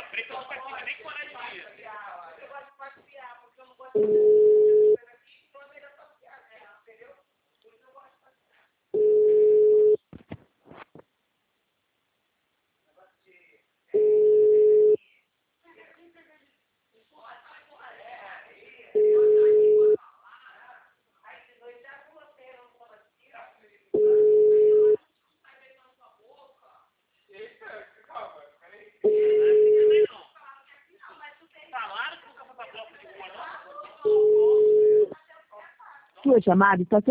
Bola preta não participa nem 40 dias. Eu gosto de passear, porque eu não gosto de aqui, então é melhor passear, entendeu? Por isso eu gosto de passear. Negócio de... Falaram que nunca foi pra bloco de rua, não? Sua chamada está